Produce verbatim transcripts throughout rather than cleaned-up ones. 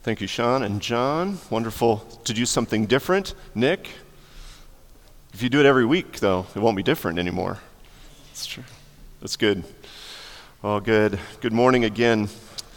Thank you, Sean and John. Wonderful to do something different. Nick, if you do it every week, though, it won't be different anymore. That's true. That's good. Well, good. Good morning again.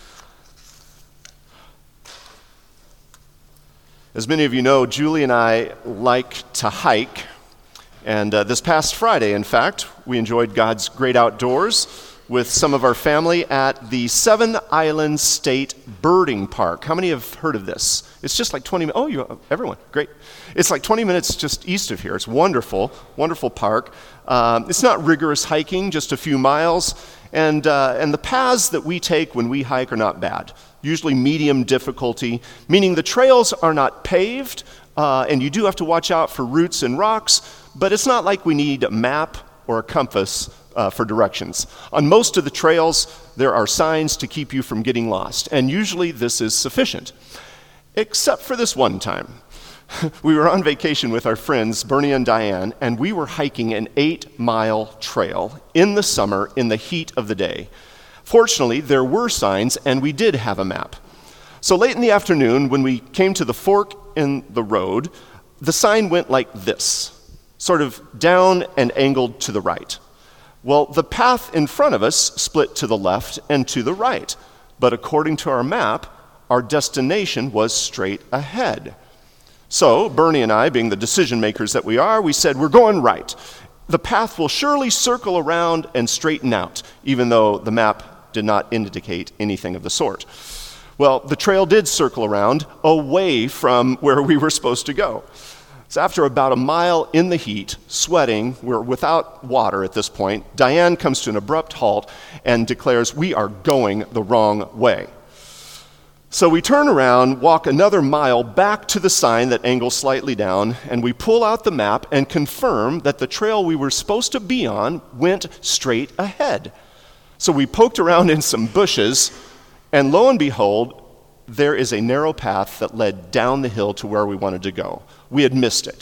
As many of you know, Julie and I like to hike. And uh, this past Friday, in fact, we enjoyed God's great outdoors with some of our family at the Seven Islands State Birding Park. How many have heard of this? It's just like twenty minutes. Oh, you, everyone, great. It's like twenty minutes just east of here. It's wonderful, wonderful park. Um, it's not rigorous hiking, just a few miles. And, uh, and the paths that we take when we hike are not bad, usually medium difficulty, meaning the trails are not paved, uh, and you do have to watch out for roots and rocks, but it's not like we need a map or a compass Uh, for directions. On most of the trails, there are signs to keep you from getting lost, and usually this is sufficient. Except for this one time. We were on vacation with our friends, Bernie and Diane, and we were hiking an eight-mile trail in the summer in the heat of the day. Fortunately, there were signs, and we did have a map. So late in the afternoon, when we came to the fork in the road, the sign went like this, sort of down and angled to the right. Well, the path in front of us split to the left and to the right, but according to our map, our destination was straight ahead. So, Bernie and I, being the decision makers that we are, we said, we're going right. The path will surely circle around and straighten out, even though the map did not indicate anything of the sort. Well, the trail did circle around away from where we were supposed to go. So after about a mile in the heat, sweating, we're without water at this point, Diane comes to an abrupt halt and declares, we are going the wrong way. So we turn around, walk another mile back to the sign that angles slightly down, and we pull out the map and confirm that the trail we were supposed to be on went straight ahead. So we poked around in some bushes, and lo and behold, there is a narrow path that led down the hill to where we wanted to go. We had missed it.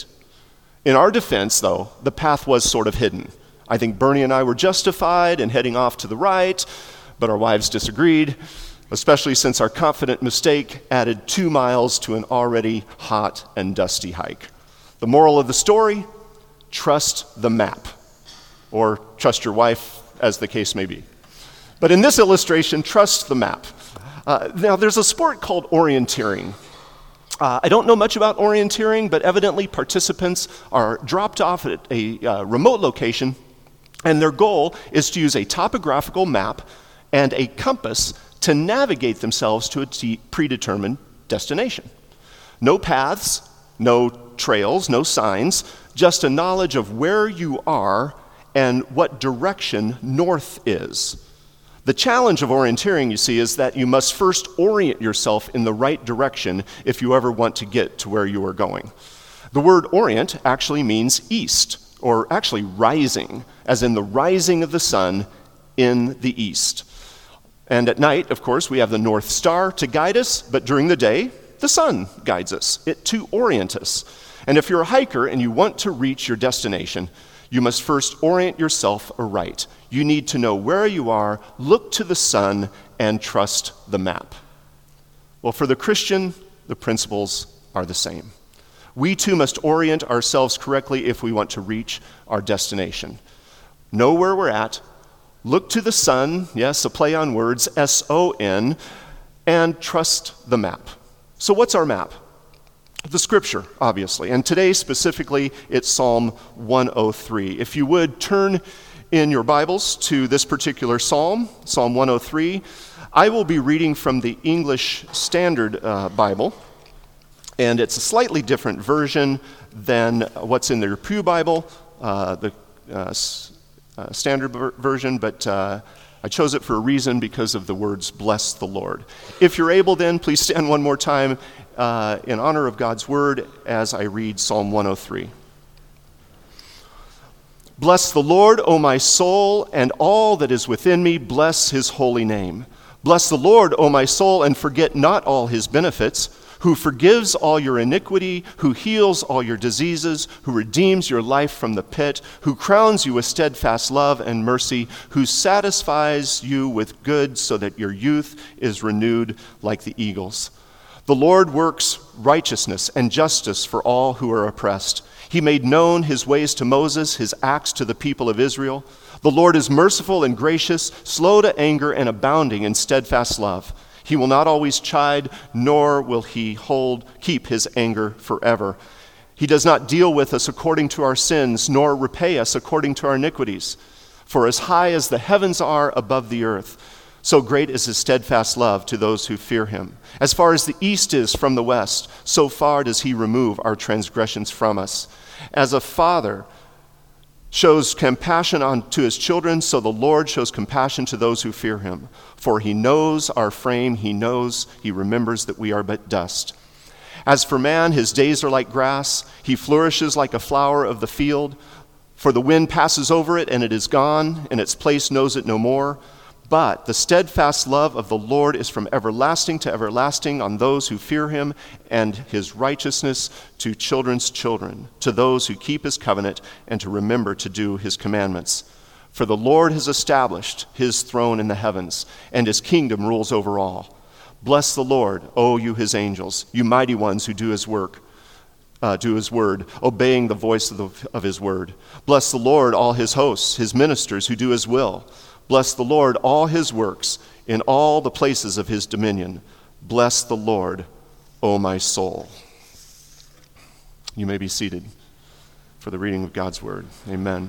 In our defense, though, the path was sort of hidden. I think Bernie and I were justified in heading off to the right, but our wives disagreed, especially since our confident mistake added two miles to an already hot and dusty hike. The moral of the story, trust the map, or trust your wife, as the case may be. But in this illustration, trust the map. Uh, now, there's a sport called orienteering. Uh, I don't know much about orienteering, but evidently participants are dropped off at a uh, remote location, and their goal is to use a topographical map and a compass to navigate themselves to a t- predetermined destination. No paths, no trails, no signs, just a knowledge of where you are and what direction north is. The challenge of orienteering, you see, is that you must first orient yourself in the right direction if you ever want to get to where you are going. The word orient actually means east, or actually rising, as in the rising of the sun in the east. And at night, of course, we have the North Star to guide us, but during the day, the sun guides us, it to orient us. And if you're a hiker and you want to reach your destination, you must first orient yourself aright. You need to know where you are, look to the sun, and trust the map. Well, for the Christian, the principles are the same. We too must orient ourselves correctly if we want to reach our destination. Know where we're at, look to the sun, yes, a play on words, S O N, and trust the map. So what's our map? The scripture, obviously, and today specifically, it's Psalm one oh three. If you would, turn in your Bibles to this particular psalm, Psalm one oh three. I will be reading from the English Standard uh, Bible, and it's a slightly different version than what's in the Pew Bible, uh, the uh, uh, Standard ver- version, but uh, I chose it for a reason because of the words, bless the Lord. If you're able then, please stand one more time uh, in honor of God's word as I read Psalm one oh three. Bless the Lord, O my soul, and all that is within me, bless his holy name. Bless the Lord, O my soul, and forget not all his benefits, who forgives all your iniquity, who heals all your diseases, who redeems your life from the pit, who crowns you with steadfast love and mercy, who satisfies you with good so that your youth is renewed like the eagles. The Lord works righteousness and justice for all who are oppressed. He made known his ways to Moses, his acts to the people of Israel. The Lord is merciful and gracious, slow to anger and abounding in steadfast love. He will not always chide, nor will he hold keep his anger forever. He does not deal with us according to our sins, nor repay us according to our iniquities. For as high as the heavens are above the earth, so great is his steadfast love to those who fear him. As far as the east is from the west, so far does he remove our transgressions from us. As a father shows compassion on to his children, so the Lord shows compassion to those who fear him. For he knows our frame, he knows, he remembers that we are but dust. As for man, his days are like grass. He flourishes like a flower of the field. For the wind passes over it, and it is gone, and its place knows it no more. But the steadfast love of the Lord is from everlasting to everlasting on those who fear him, and his righteousness to children's children, to those who keep his covenant and to remember to do his commandments. For the Lord has established his throne in the heavens, and his kingdom rules over all. Bless the Lord, O you his angels, you mighty ones who do his work. Uh, do his word, obeying the voice of, the, of his word. Bless the Lord, all his hosts, his ministers who do his will. Bless the Lord, all his works, in all the places of his dominion. Bless the Lord, O my soul. You may be seated for the reading of God's word. Amen.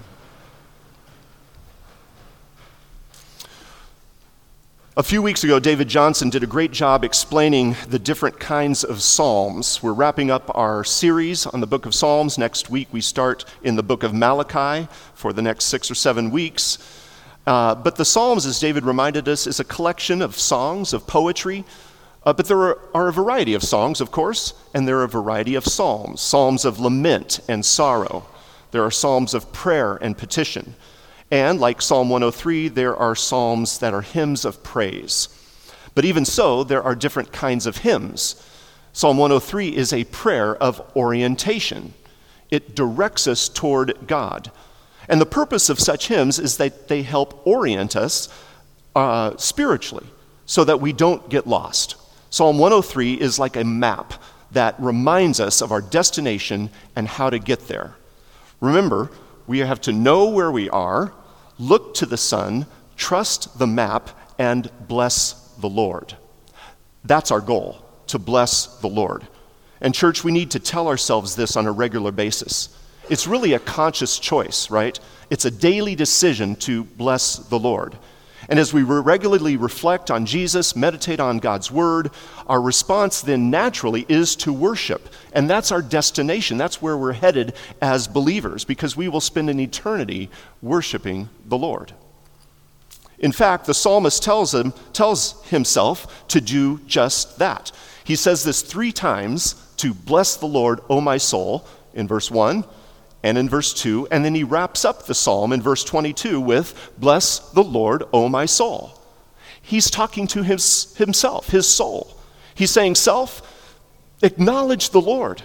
A few weeks ago, David Johnson did a great job explaining the different kinds of psalms. We're wrapping up our series on the book of Psalms. Next week, we start in the book of Malachi for the next six or seven weeks. Uh, but the Psalms, as David reminded us, is a collection of songs, of poetry. Uh, but there are, are a variety of songs, of course, and there are a variety of psalms. Psalms of lament and sorrow. There are psalms of prayer and petition. And like Psalm one oh three, there are psalms that are hymns of praise. But even so, there are different kinds of hymns. Psalm one oh three is a prayer of orientation. It directs us toward God. And the purpose of such hymns is that they help orient us uh, spiritually so that we don't get lost. Psalm one oh three is like a map that reminds us of our destination and how to get there. Remember, we have to know where we are, look to the sun, trust the map, and bless the Lord. That's our goal, to bless the Lord. And church, we need to tell ourselves this on a regular basis. It's really a conscious choice, right? It's a daily decision to bless the Lord. And as we regularly reflect on Jesus, meditate on God's word, our response then naturally is to worship. And that's our destination. That's where we're headed as believers, because we will spend an eternity worshiping the Lord. In fact, the psalmist tells him, tells himself to do just that. He says this three times, to bless the Lord, O my soul, in verse one, and in verse two, and then he wraps up the psalm in verse twenty-two with, bless the Lord, O my soul. He's talking to his, himself, his soul. He's saying, self, acknowledge the Lord.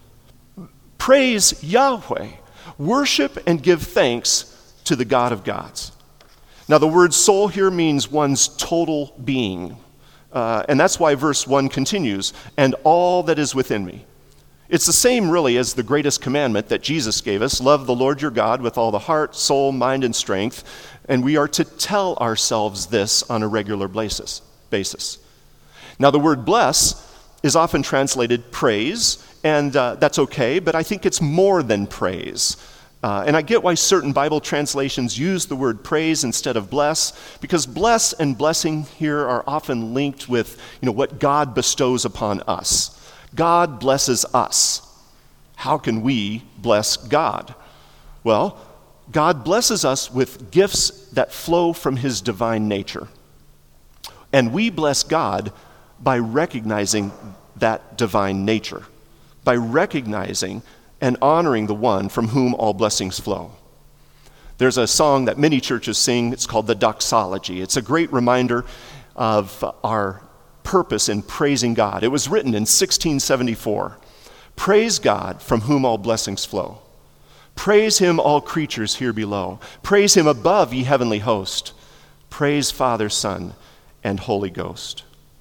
Praise Yahweh. Worship and give thanks to the God of gods. Now the word soul here means one's total being. Uh, and that's why verse one continues, and all that is within me. It's the same, really, as the greatest commandment that Jesus gave us, love the Lord your God with all the heart, soul, mind, and strength, and we are to tell ourselves this on a regular basis. basis. Now, the word bless is often translated praise, and uh, that's okay, but I think it's more than praise. Uh, and I get why certain Bible translations use the word praise instead of bless, because bless and blessing here are often linked with, you know, what God bestows upon us. God blesses us. How can we bless God? Well, God blesses us with gifts that flow from his divine nature. And we bless God by recognizing that divine nature, by recognizing and honoring the one from whom all blessings flow. There's a song that many churches sing. It's called the Doxology. It's a great reminder of our purpose in praising God. It was written in sixteen seventy-four. Praise God from whom all blessings flow. Praise him, all creatures here below. Praise him above, ye heavenly host. Praise Father, Son, and Holy Ghost.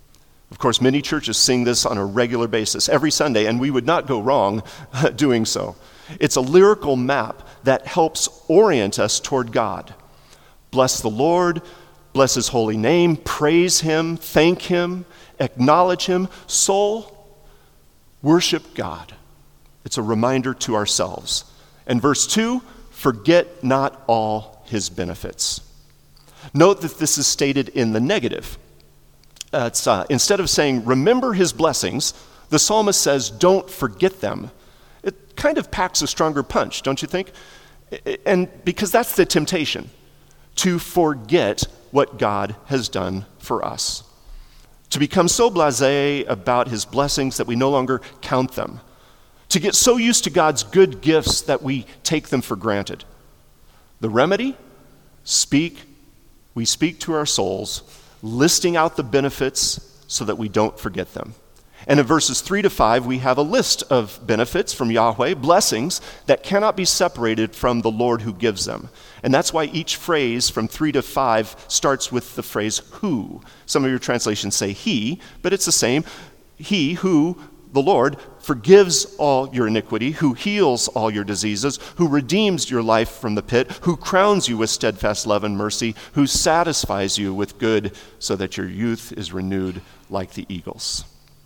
Of course, many churches sing this on a regular basis every Sunday, and we would not go wrong doing so. It's a lyrical map that helps orient us toward God. Bless the Lord, bless his holy name, praise him, thank him, acknowledge him. Soul, worship God. It's a reminder to ourselves. And verse two, forget not all his benefits. Note that this is stated in the negative. Uh, it's, uh, instead of saying, remember his blessings, the psalmist says, don't forget them. It kind of packs a stronger punch, don't you think? And because that's the temptation, to forget what God has done for us. To become so blasé about his blessings that we no longer count them. To get so used to God's good gifts that we take them for granted. The remedy? Speak. We speak to our souls, listing out the benefits so that we don't forget them. And in verses three to five, we have a list of benefits from Yahweh, blessings that cannot be separated from the Lord who gives them. And that's why each phrase from three to five starts with the phrase who. Some of your translations say he, but it's the same. He who, the Lord, forgives all your iniquity, who heals all your diseases, who redeems your life from the pit, who crowns you with steadfast love and mercy, who satisfies you with good so that your youth is renewed like the eagles.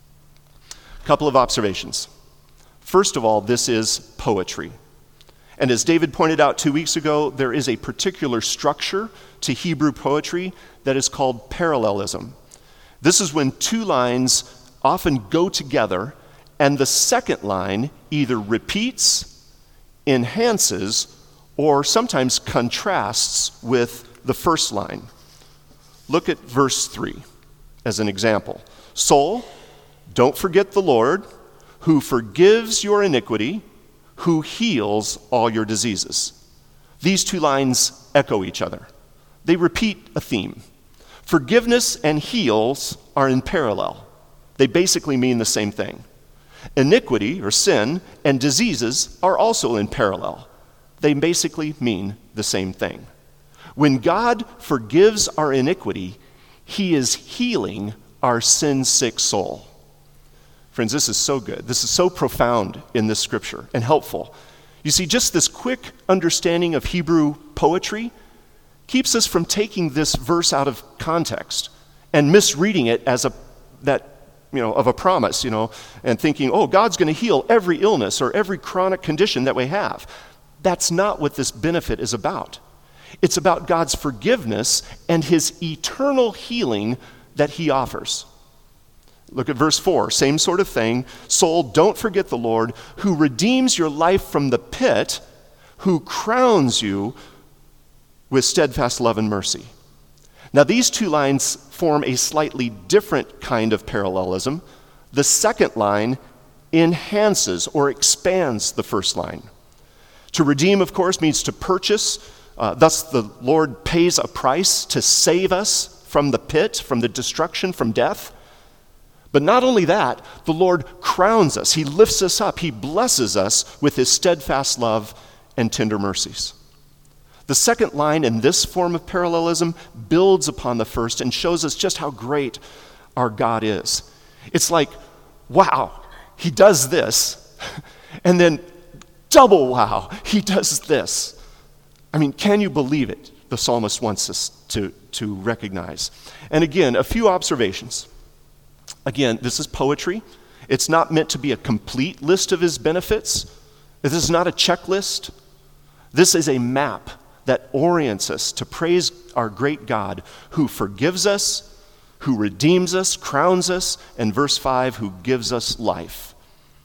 A couple of observations. First of all, this is poetry. And as David pointed out two weeks ago, there is a particular structure to Hebrew poetry that is called parallelism. This is when two lines often go together, and the second line either repeats, enhances, or sometimes contrasts with the first line. Look at verse three as an example. Soul, don't forget the Lord, who forgives your iniquity, who heals all your diseases. These two lines echo each other. They repeat a theme. Forgiveness and heals are in parallel. They basically mean the same thing. Iniquity, or sin, and diseases are also in parallel. They basically mean the same thing. When God forgives our iniquity, he is healing our sin-sick soul. Friends, this is so good. This is so profound in this scripture and helpful. You see, just this quick understanding of Hebrew poetry keeps us from taking this verse out of context and misreading it as a that you know of a promise, you know, and thinking, oh, God's going to heal every illness or every chronic condition that we have. That's not what this benefit is about. It's about God's forgiveness and his eternal healing that he offers. Look at verse four, same sort of thing. Soul, don't forget the Lord, who redeems your life from the pit, who crowns you with steadfast love and mercy. Now, these two lines form a slightly different kind of parallelism. The second line enhances or expands the first line. To redeem, of course, means to purchase. Uh, thus, the Lord pays a price to save us from the pit, from the destruction, from death. But not only that, the Lord crowns us. He lifts us up. He blesses us with his steadfast love and tender mercies. The second line in this form of parallelism builds upon the first and shows us just how great our God is. It's like, wow, he does this, and then double wow, he does this. I mean, can you believe it? The psalmist wants us to, to recognize. And again, a few observations. Again, this is poetry. It's not meant to be a complete list of his benefits. This is not a checklist. This is a map that orients us to praise our great God who forgives us, who redeems us, crowns us, and verse five, who gives us life.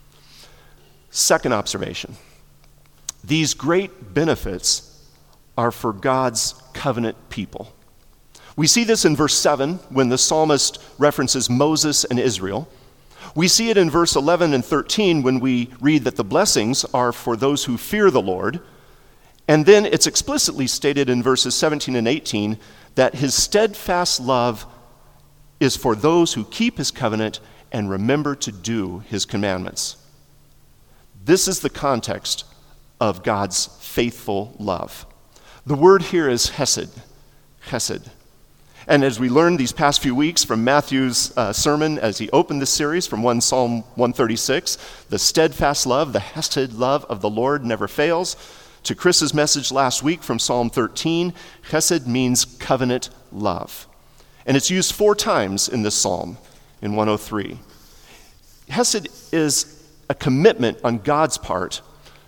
Second observation. These great benefits are for God's covenant people. We see this in verse seven when the psalmist references Moses and Israel. We see it in verse eleven and thirteen when we read that the blessings are for those who fear the Lord. And then it's explicitly stated in verses seventeen and eighteen that his steadfast love is for those who keep his covenant and remember to do his commandments. This is the context of God's faithful love. The word here is hesed, hesed. And as we learned these past few weeks from Matthew's uh, sermon as he opened this series from one Psalm one thirty-six, the steadfast love, the hesed love of the Lord never fails, to Chris's message last week from Psalm thirteen, chesed means covenant love. And it's used four times in this psalm in one oh three. Hesed is a commitment on God's part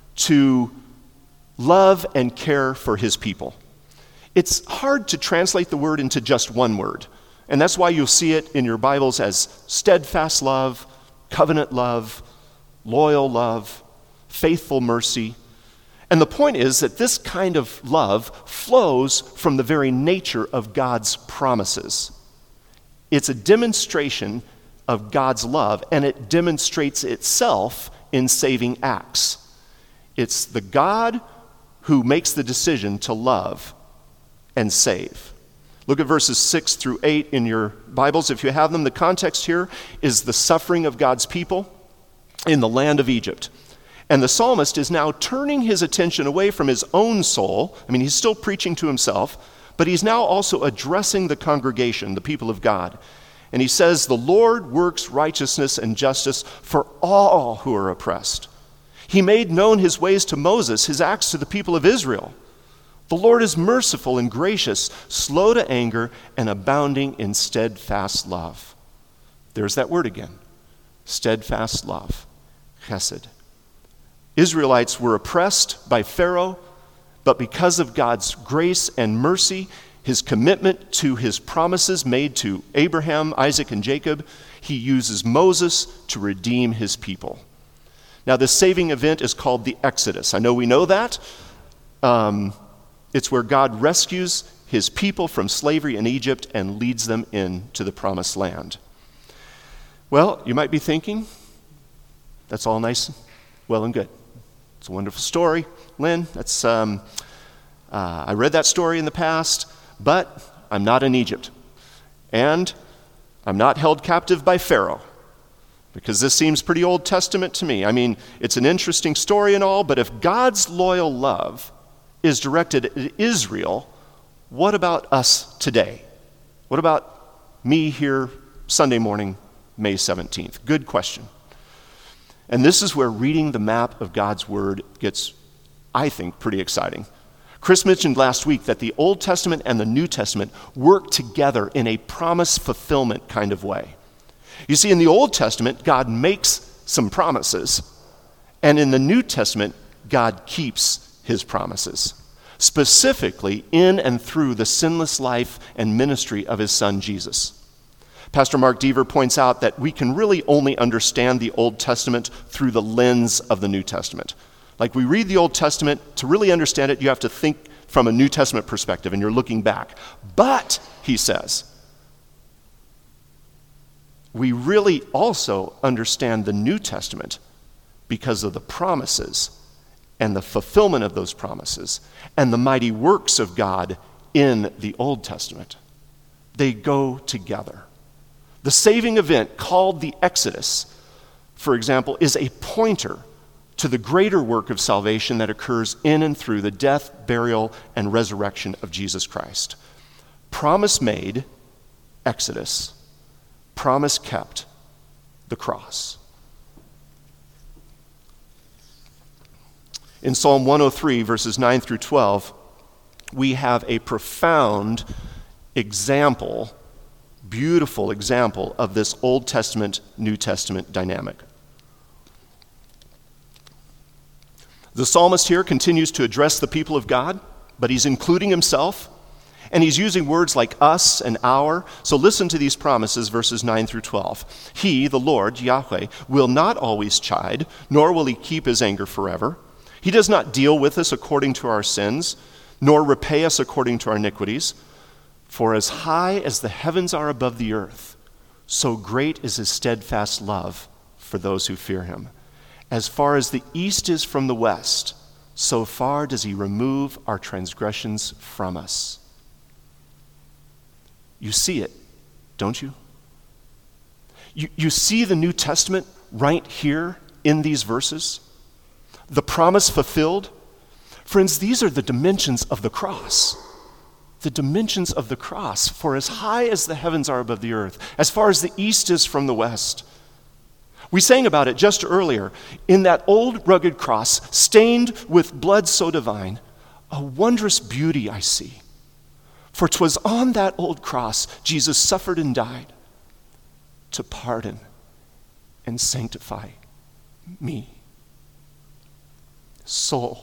to love and care for his people. It's hard to translate the word into just one word, and that's why you'll see it in your Bibles as steadfast love, covenant love, loyal love, faithful mercy. And the point is that this kind of love flows from the very nature of God's promises. It's a demonstration of God's love, and it demonstrates itself in saving acts. It's the God who makes the decision to love and save. Look at verses six through eight in your Bibles if you have them. The context here is the suffering of God's people in the land of Egypt. And the psalmist is now turning his attention away from his own soul. I mean, he's still preaching to himself, but he's now also addressing the congregation, the people of God. And he says, "The Lord works righteousness and justice for all who are oppressed. He made known his ways to Moses, his acts to the people of Israel. The Lord is merciful and gracious, slow to anger, and abounding in steadfast love." There's that word again, steadfast love, chesed. Israelites were oppressed by Pharaoh, but because of God's grace and mercy, his commitment to his promises made to Abraham, Isaac, and Jacob, he uses Moses to redeem his people. Now, this saving event is called the Exodus. I know we know that. Um, it's where God rescues his people from slavery in Egypt and leads them into the promised land. Well, you might be thinking, that's all nice, well and good. It's a wonderful story, Lynn. That's um, uh, I read that story in the past, but I'm not in Egypt. And I'm not held captive by Pharaoh, because this seems pretty Old Testament to me. I mean, it's an interesting story and all, but if God's loyal love is directed at Israel, what about us today? What about me here Sunday morning, May seventeenth? Good question. And this is where reading the map of God's Word gets, I think, pretty exciting. Chris mentioned last week that the Old Testament and the New Testament work together in a promise fulfillment kind of way. You see, in the Old Testament, God makes some promises, and in the New Testament, God keeps his promises, specifically in and through the sinless life and ministry of his son, Jesus. Pastor Mark Deaver points out that we can really only understand the Old Testament through the lens of the New Testament. Like, we read the Old Testament, to really understand it, you have to think from a New Testament perspective, and you're looking back. But, he says, we really also understand the New Testament because of the promises and the fulfillment of those promises and the mighty works of God in the Old Testament. They go together. The saving event called the Exodus, for example, is a pointer to the greater work of salvation that occurs in and through the death, burial, and resurrection of Jesus Christ. Promise made, Exodus. Promise kept, the cross. In Psalm one oh three, verses nine through twelve, we have a profound example, beautiful example of this Old Testament, New Testament dynamic. The psalmist here continues to address the people of God, but he's including himself, and he's using words like us and our. So listen to these promises, verses nine through twelve. He, the Lord, Yahweh, will not always chide, nor will he keep his anger forever. He does not deal with us according to our sins, nor repay us according to our iniquities. For as high as the heavens are above the earth, so great is his steadfast love for those who fear him. As far as the east is from the west, so far does he remove our transgressions from us. You see it, don't you? You, you see the New Testament right here in these verses? The promise fulfilled? Friends, these are the dimensions of the cross. the dimensions of the cross. For as high as the heavens are above the earth, as far as the east is from the west. We sang about it just earlier. In that old rugged cross, stained with blood so divine, a wondrous beauty I see. For 'twas on that old cross Jesus suffered and died to pardon and sanctify me. Soul,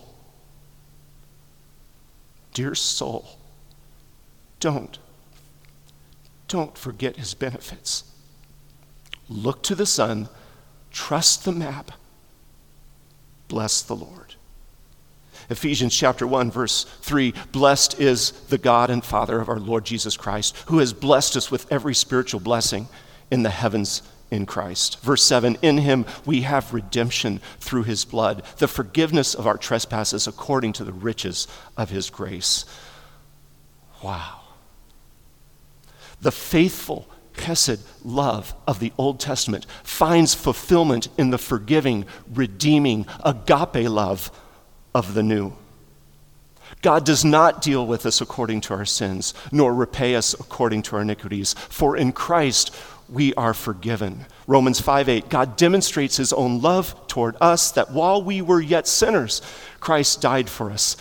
dear soul, don't, don't forget his benefits. Look to the sun, trust the map, bless the Lord. Ephesians chapter one, verse three, blessed is the God and Father of our Lord Jesus Christ, who has blessed us with every spiritual blessing in the heavens in Christ. Verse seven, in him we have redemption through his blood, the forgiveness of our trespasses according to the riches of his grace. Wow. The faithful chesed love of the Old Testament finds fulfillment in the forgiving, redeeming, agape love of the new. God does not deal with us according to our sins, nor repay us according to our iniquities, for in Christ we are forgiven. Romans five eight, God demonstrates his own love toward us, that while we were yet sinners, Christ died for us.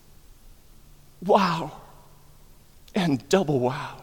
Wow. And double wow.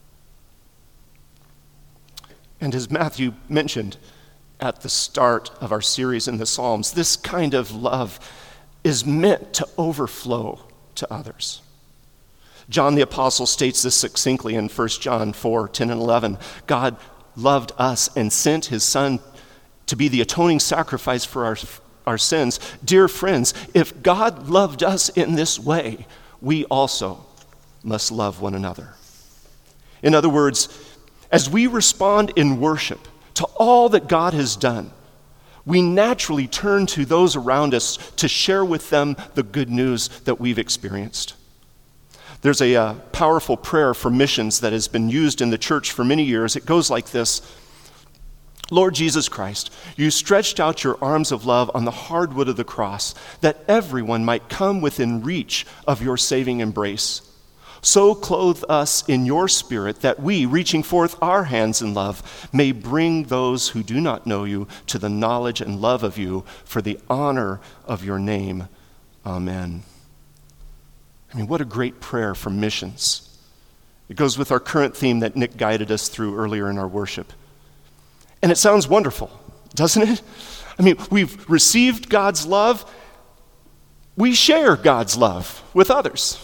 And as Matthew mentioned at the start of our series in the Psalms, this kind of love is meant to overflow to others. John the Apostle states this succinctly in First John four ten and eleven. God loved us and sent his Son to be the atoning sacrifice for our, our sins. Dear friends, if God loved us in this way, we also must love one another. In other words, as we respond in worship to all that God has done, we naturally turn to those around us to share with them the good news that we've experienced. There's a uh, powerful prayer for missions that has been used in the church for many years. It goes like this: Lord Jesus Christ, you stretched out your arms of love on the hardwood of the cross, that everyone might come within reach of your saving embrace. So clothe us in your spirit, that we, reaching forth our hands in love, may bring those who do not know you to the knowledge and love of you for the honor of your name. Amen. I mean, what a great prayer for missions. It goes with our current theme that Nick guided us through earlier in our worship. And it sounds wonderful, doesn't it? I mean, we've received God's love. We share God's love with others.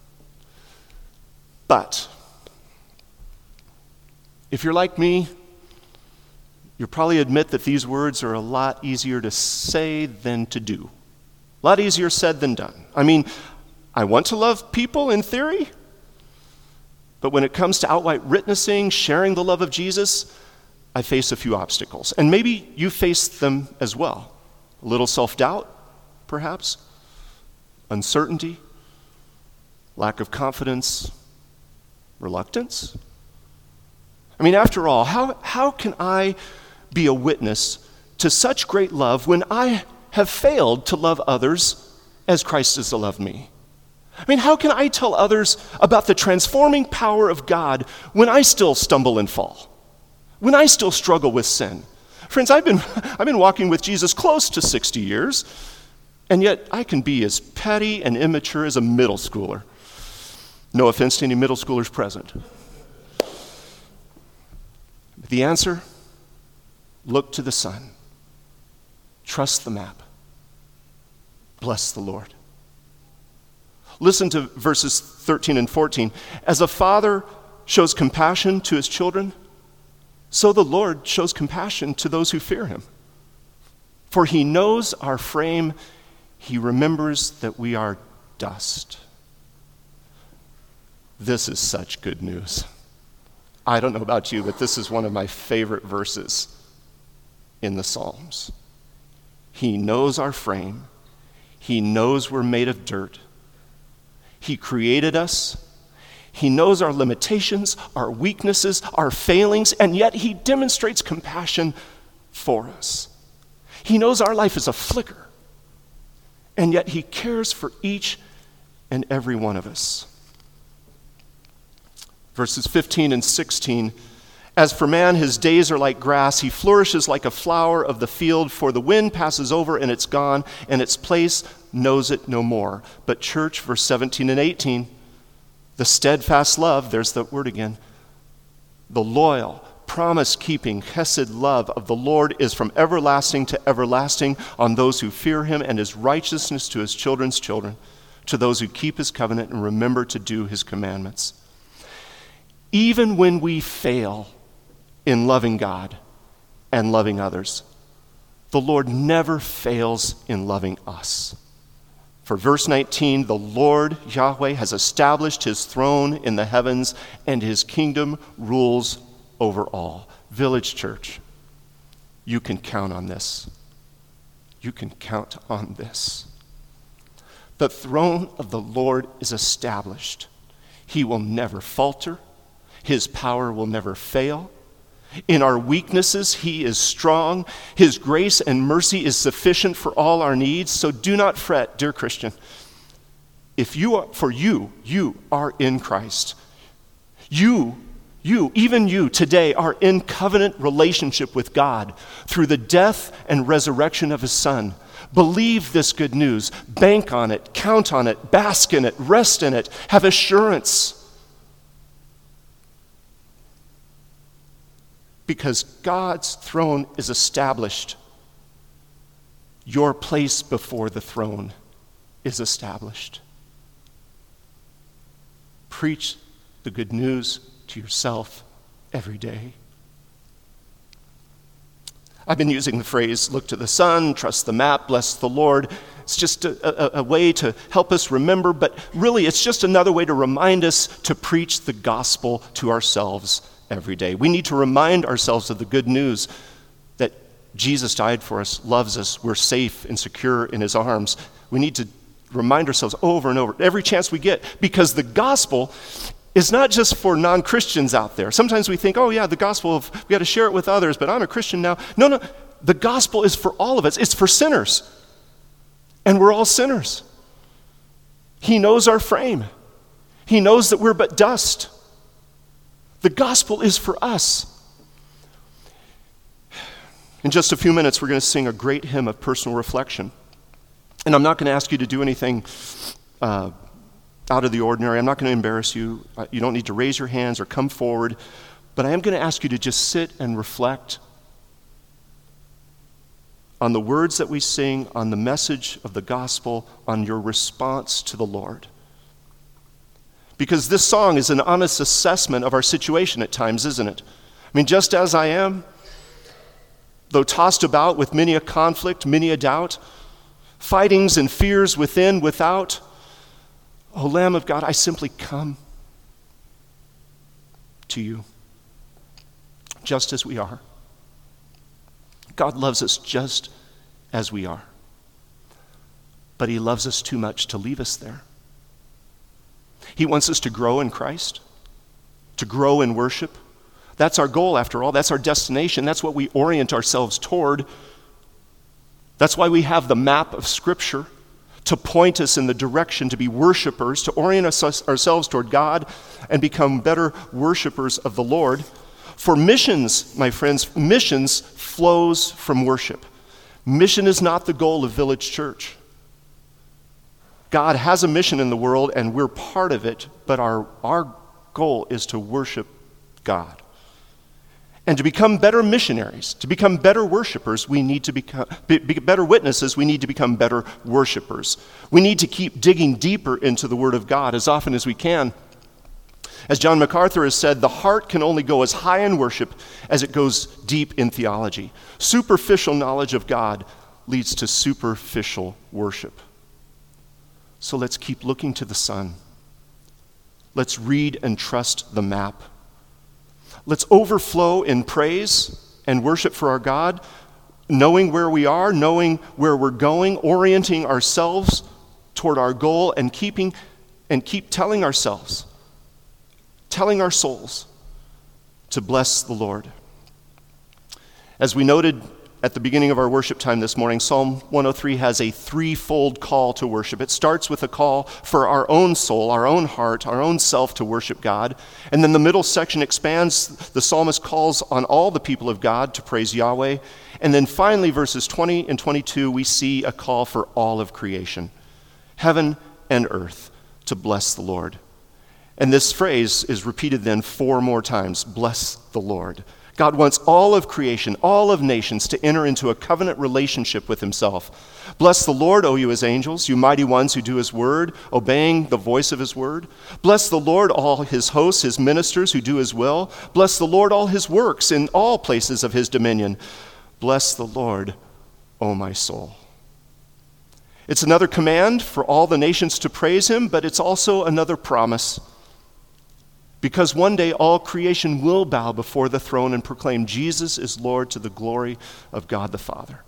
But if you're like me, you'll probably admit that these words are a lot easier to say than to do. A lot easier said than done. I mean, I want to love people in theory, but when it comes to outright witnessing, sharing the love of Jesus, I face a few obstacles. And maybe you face them as well. A little self-doubt, perhaps, uncertainty, lack of confidence, reluctance. I mean, after all, how, how can I be a witness to such great love when I have failed to love others as Christ has loved me? I mean, how can I tell others about the transforming power of God when I still stumble and fall? When I still struggle with sin? Friends, I've been, I've been walking with Jesus close to sixty years, and yet I can be as petty and immature as a middle schooler. No offense to any middle schoolers present. The answer? Look to the sun. Trust the map. Bless the Lord. Listen to verses thirteen and fourteen. As a father shows compassion to his children, so the Lord shows compassion to those who fear him. For he knows our frame. He remembers that we are dust. This is such good news. I don't know about you, but this is one of my favorite verses in the Psalms. He knows our frame. He knows we're made of dirt. He created us. He knows our limitations, our weaknesses, our failings, and yet he demonstrates compassion for us. He knows our life is a flicker, and yet he cares for each and every one of us. Verses fifteen and sixteen. As for man, his days are like grass. He flourishes like a flower of the field, for the wind passes over and it's gone, and its place knows it no more. But church, verse seventeen and eighteen, the steadfast love, there's the word again, the loyal, promise-keeping, chesed love of the Lord is from everlasting to everlasting on those who fear him, and his righteousness to his children's children, to those who keep his covenant and remember to do his commandments. Even when we fail in loving God and loving others, the Lord never fails in loving us. For verse nineteen, the Lord Yahweh has established his throne in the heavens, and his kingdom rules over all. Village Church, you can count on this. You can count on this. The throne of the Lord is established. He will never falter. His power will never fail. In our weaknesses, he is strong. His grace and mercy is sufficient for all our needs. So do not fret, dear Christian. If you are, for you, you are in Christ. You, you, even you today are in covenant relationship with God through the death and resurrection of his Son. Believe this good news. Bank on it. Count on it. Bask in it. Rest in it. Have assurance. Because God's throne is established. Your place before the throne is established. Preach the good news to yourself every day. I've been using the phrase, look to the sun, trust the map, bless the Lord. It's just a, a, a way to help us remember, but really it's just another way to remind us to preach the gospel to ourselves every day. We need to remind ourselves of the good news that Jesus died for us, loves us, we're safe and secure in his arms. We need to remind ourselves over and over, every chance we get, because the gospel is not just for non-Christians out there. Sometimes we think, oh yeah, the gospel, we got to share it with others, but I'm a Christian now. No, no, the gospel is for all of us. It's for sinners. And we're all sinners. He knows our frame. He knows that we're but dust. The gospel is for us. In just a few minutes, we're going to sing a great hymn of personal reflection. And I'm not going to ask you to do anything uh, out of the ordinary. I'm not going to embarrass you. Uh, you don't need to raise your hands or come forward. But I am going to ask you to just sit and reflect on the words that we sing, on the message of the gospel, on your response to the Lord. Because this song is an honest assessment of our situation at times, isn't it? I mean, just as I am, though tossed about with many a conflict, many a doubt, fightings and fears within, without, O Lamb of God, I simply come to you, just as we are. God loves us just as we are. But he loves us too much to leave us there. He wants us to grow in Christ, to grow in worship. That's our goal, after all. That's our destination. That's what we orient ourselves toward. That's why we have the map of Scripture, to point us in the direction to be worshipers, to orient us, ourselves toward God and become better worshipers of the Lord. For missions, my friends, missions flows from worship. Mission is not the goal of Village Church. God has a mission in the world, and we're part of it, but our, our goal is to worship God. And to become better missionaries, to become better worshipers, we need to become be, be better witnesses, we need to become better worshipers. We need to keep digging deeper into the Word of God as often as we can. As John MacArthur has said, the heart can only go as high in worship as it goes deep in theology. Superficial knowledge of God leads to superficial worship. So let's keep looking to the sun. Let's read and trust the map. Let's overflow in praise and worship for our God, knowing where we are, knowing where we're going, orienting ourselves toward our goal, and keeping and keep telling ourselves, telling our souls to bless the Lord. As we noted at the beginning of our worship time this morning, Psalm one oh three has a threefold call to worship. It starts with a call for our own soul, our own heart, our own self to worship God. And then the middle section expands. The psalmist calls on all the people of God to praise Yahweh. And then finally, verses twenty and twenty-two, we see a call for all of creation, heaven and earth, to bless the Lord. And this phrase is repeated then four more times, bless the Lord. God wants all of creation, all of nations, to enter into a covenant relationship with himself. Bless the Lord, O you his angels, you mighty ones who do his word, obeying the voice of his word. Bless the Lord, all his hosts, his ministers who do his will. Bless the Lord, all his works in all places of his dominion. Bless the Lord, O my soul. It's another command for all the nations to praise him, but it's also another promise. Because one day all creation will bow before the throne and proclaim Jesus is Lord to the glory of God the Father.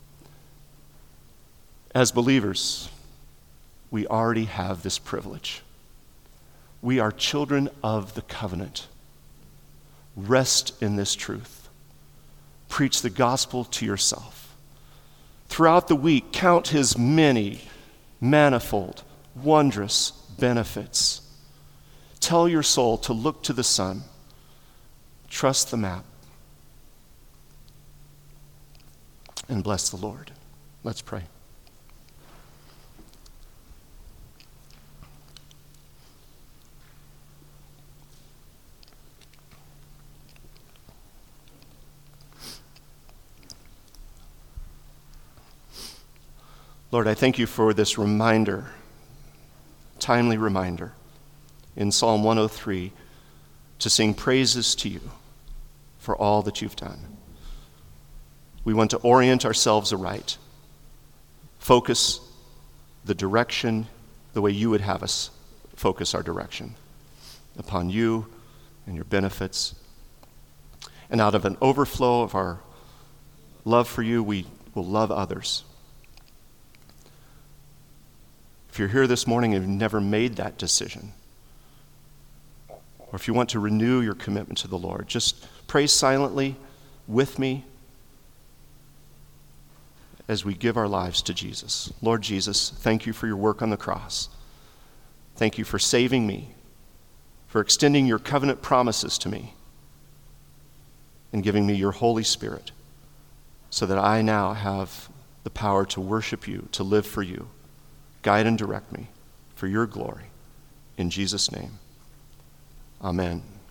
As believers, we already have this privilege. We are children of the covenant. Rest in this truth. Preach the gospel to yourself. Throughout the week, count his many, manifold, wondrous benefits. Tell your soul to look to the sun. Trust the map. And bless the Lord. Let's pray. Lord, I thank you for this reminder, timely reminder, in Psalm one oh three, to sing praises to you for all that you've done. We want to orient ourselves aright, focus the direction the way you would have us focus our direction, upon you and your benefits. And out of an overflow of our love for you, we will love others. If you're here this morning and you've never made that decision, or if you want to renew your commitment to the Lord, just pray silently with me as we give our lives to Jesus. Lord Jesus, thank you for your work on the cross. Thank you for saving me, for extending your covenant promises to me, and giving me your Holy Spirit so that I now have the power to worship you, to live for you. Guide and direct me for your glory. In Jesus' name. Amen.